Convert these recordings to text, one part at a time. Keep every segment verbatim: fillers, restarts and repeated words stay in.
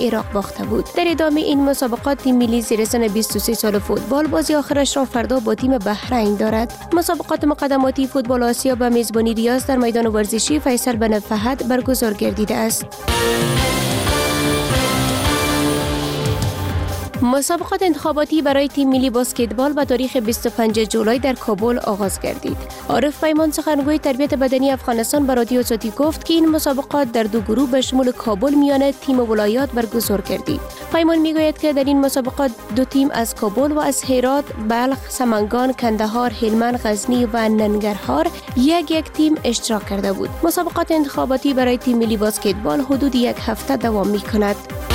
عراق باخته بود. در ادامه این مسابقات تیم ملی زیر سن بیست و سه سال فوتبال بازی آخرش را فردا با تیم بحرین دارد. مسابقات مقدماتی فوتبال آسیا به میزبانی ریاض در میدان ورزشی فیصل بن فهد برگزار گردیده است. مسابقات انتخاباتی برای تیم ملی بسکتبال به تاریخ بیست و پنجم جولای در کابل آغاز گردید. عارف پیمان سخنگوی تربیت بدنی افغانستان به رادیو صوتی گفت که این مسابقات در دو گروه به شمول کابل میان تیم ولایات برگزار گردید. پیمان میگوید که در این مسابقات دو تیم از کابل و از هرات، بلخ، سمنگان، کندهار، هلمند، غزنی و ننگرهار یک یک تیم اشتراک کرده بود. مسابقات انتخاباتی برای تیم ملی بسکتبال حدود یک هفته دوام میکند.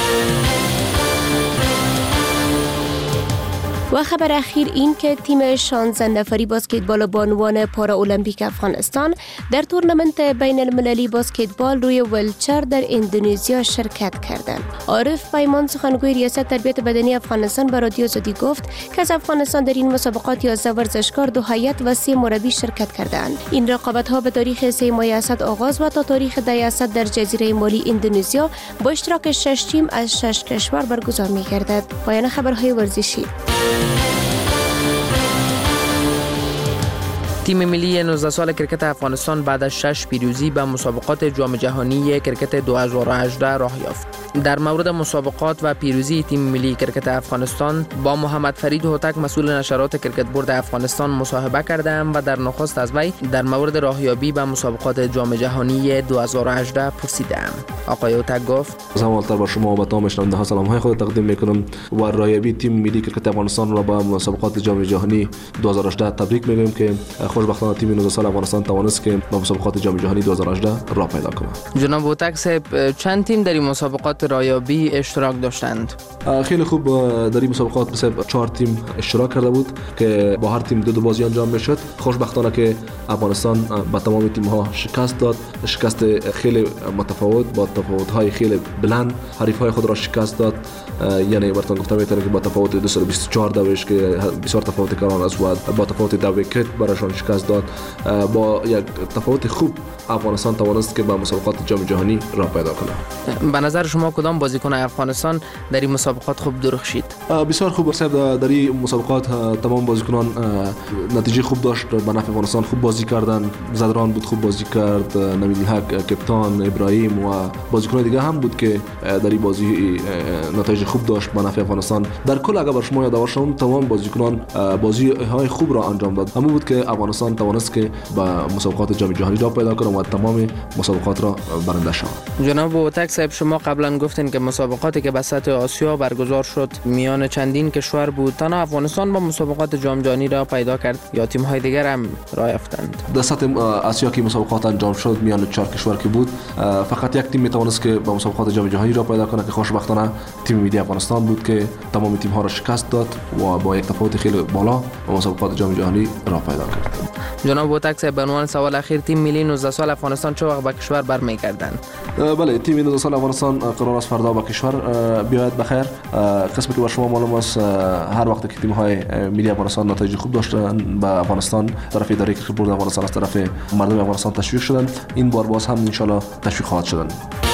و خبر اخیر این که تیم شانزده نفری بسکتبال بانوان پارا المپیک افغانستان در تورنمنت بین المللی بسکتبال روی ویلچر در اندونزیا شرکت کردند. عارف پیمان سخنگوی ریاست تربیت بدنی افغانستان به رادیو صوتی گفت که از افغانستان در این مسابقات یازده ورزشکار، دو هیئت و سه مربی شرکت کردند. این رقابت ها به تاریخ سه ماه اسد آغاز و تا تاریخ ده اسد در جزیره مالی اندونزیا با اشتراک شش تیم از شش کشور برگزار می گردد. پایان خبرهای ورزشی. تیم ملی نوزده سال کرکت افغانستان بعد از شش پیروزی به مسابقات جام جهانی کرکت دو هزار و هجده راه یافت. در مورد مسابقات و پیروزی تیم ملی کرکت افغانستان با محمد فرید هوتک مسئول نشرات کرکت بورد افغانستان مصاحبه کردم و در نخست از وی در مورد راهیابی به مسابقات جام جهانی دو هزار و هجده پرسیدم. آقای هوتک گفت: اولتر با شما و تمام شنونده ها سلام های خود تقدیم میکنم و راهیابی تیم ملی کرکت افغانستان را به مسابقات جام جهانی دو هزار و هجده تبریک میگویم که خوشبختانه تیم نوزده سال افغانستان توانست که به مسابقات جام جهانی دو هزار و هجده راه پیدا کنه. جناب هوتک صاحب، چند تیم در این مسابقات راهیابی اشتراک داشتند؟ خیلی خوب، در این مسابقات مثلا چهار تیم اشتراک کرده بود که با هر تیم دو دو بازی انجام میشد. خوشبختانه که افغانستان با تمام تیم ها شکست داد، شکست خیلی متفاوت با تفاوت های خیلی بلند حریف های خود را شکست داد. یعنی براتون گفتم میتونه که با تفاوت دویست و بیست و چهار دویش که بسیار تفاوت کلان است و با تفاوت دو ویکت برایشان شکست داد. با یک تفاوت خوب افغانستان توانست که به مسابقات جام جهانی راه پیدا کنه. به نظر شما کدام بازیکن افغانستان در این مسابقات خوب درخشید؟ بسیار خوب صاحب، در این مسابقات تمام بازیکنان نتیجه خوب داشت، به نفع افغانستان خوب بازی کردن. زدران بود خوب بازی کرد، نوید الحق کپتان، ابراهیم و بازیکنان دیگه هم بود که در این بازی نتایج خوب داشت به نفع افغانستان. در کل اگر بر شما یاد باشه تمام بازیکنان بازی های خوب را انجام داد. همون بود که افغانستان توانست که به مسابقات جام جهانی راه پیدا کنه و تمام مسابقات را برنده شود. جناب هوتک صاحب، شما قبلا گفتین که مسابقاتی که به سطح آسیا برگزار شد میان چندین کشور بود. تنها افغانستان با مسابقات جام جهانی را پیدا کرد یا تیم های دیگر هم راه یافتند؟ در سطح آسیا که مسابقات انجام شد میان چهار کشور که بود، فقط یک تیم میتوانست که به مسابقات جام جهانی را پیدا کنه که خوشبختانه تیم ملی افغانستان بود که تمام تیم ها را شکست داد و با یک تفاوت خیلی بالا به مسابقات جام جهانی راه پیدا کرد. جناب هوتک صاحب، به عنوان سوال اخیر، تیم ملی نوزده سال افغانستان چه وقت به کشور برمیگردند؟ بله، تیم نوزده سال افغانستان قرار است فردا به کشور بیاید بخیر. قسمی که بر شما معلوم است هر وقت که تیم های ملی افغانستان نتایج خوب داشتن به افغانستان طرف اداره کرکت بورد افغانستان از طرف مردم افغانستان تشویق شدن. این بار باز هم ان شاء الله تشویق خواهد شدن.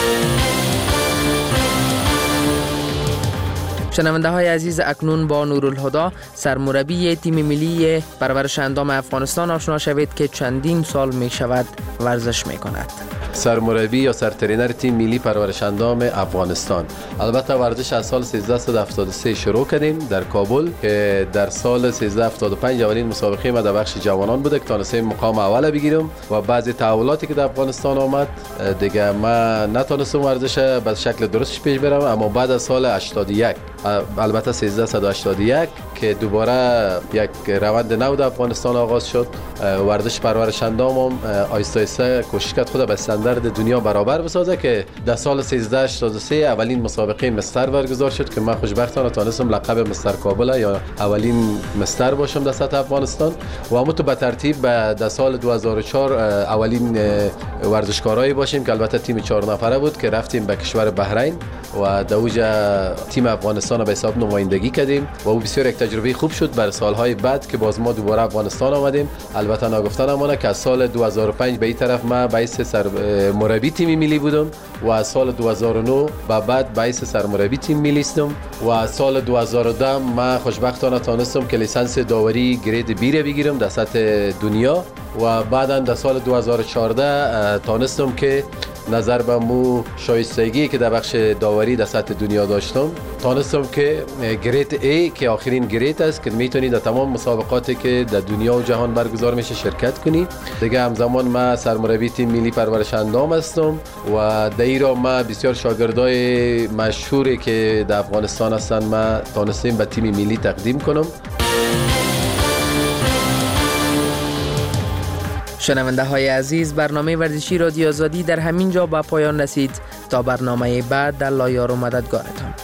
شنونده های عزیز، اکنون با نورالهدی سرمربی تیم ملی پرورش اندام افغانستان آشنا شوید که چندین سال می شود ورزش می کند. سرمربی یا سرترینر تیم ملی پرورش اندام افغانستان. البته ورزش از سال سیزده هفتاد و سه شروع کردیم در کابل که در سال سیزده هفتاد و پنج اولین مسابقه ما در بخش جوانان بوده که تونستیم مقام اول بگیرم و بعضی تحولاتی که در افغانستان آمد دیگه ما نتونستم ورزش به شکل درستش پیش برم. اما بعد از سال هشتاد و یک، البته سیزده هشتاد و یک که دوباره یک روند نو در افغانستان آغاز شد، ورزش پرورش اندام آیسته آیسته کوشش کرد خود به استاندارد دنیا برابر بسازه که در سال سیزده هشتاد و سه اولین مسابقه مستر برگزار شد که من خوشبختانه تونستم لقب مستر کابل یا اولین مستر باشم در سطح افغانستان و همون تو به ترتیب در سال دو هزار و چهار اولین ورزشکارایی باشیم که البته تیم چهار نفره بود که رفتیم به کشور بحرین و در اوج تیم افغانستان به حساب نمایندگی کردیم و او بسیار یک تجربه خوب شد برای سالهای بعد که باز ما دوباره افغانستان آمدیم. البته نگفتن امانه که از سال دو هزار و پنج به این طرف ما باعث سر مربی تیم ملی بودم و از سال دو هزار و نه به بعد باعث سرمربی تیم ملی هستم و از سال دو هزار و ده ما خوشبختانه تانستم که لیسانس داوری گرید بی را بگیرم در سطح دنیا و بعدا در سال دو هزار و چهارده تانستم که نظر به مو شایستگی که در بخش داوری در سطح دنیا داشتم تانستم که گریت ای که آخرین گریت است که میتونی در تمام مسابقاتی که در دنیا و جهان برگزار میشه شرکت کنی. دیگه همزمان ما سرمربی تیم ملی پرورش اندام هستم و در ایران ما بسیار شاگردای مشهوری که در افغانستان هستن ما تانستیم به تیم ملی تقدیم کنم. شنونده های عزیز، برنامه ورزشی رادیو آزادی در همین جا به پایان رسید. تا برنامه بعد در لایار و مددگارتان.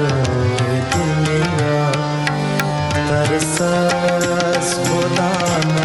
Sas Buddha